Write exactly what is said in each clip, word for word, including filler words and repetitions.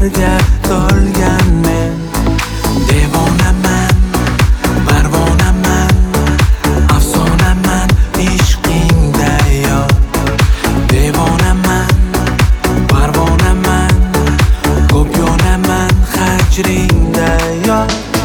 armonlarga to'lgan men devonaman, parvonaman, afsonaman ishqingda yo. Devonaman, parvonaman, ko'p yonaman hajringda yo.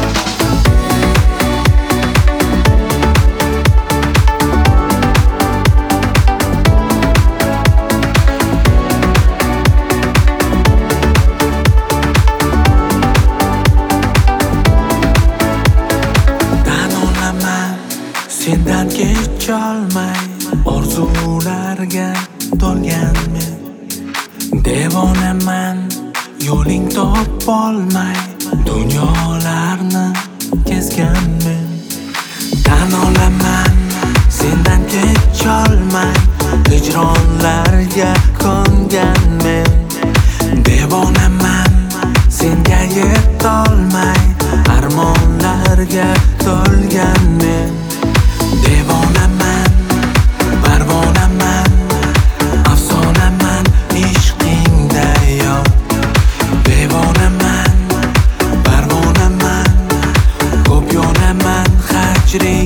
Sendan kecholmay orzularga to'lgan men devonaman, yo'ling topolmay dunyolarni kezgan men. Tan olaman, sendan kecholmay hijronlarga ko'ngan men devonaman, senga yetolmay armonlarga to'lgan men. Devonaman, parvonaman, afsonaman ishqingda yo. Devonaman, parvonaman, ko'p yonaman hajring.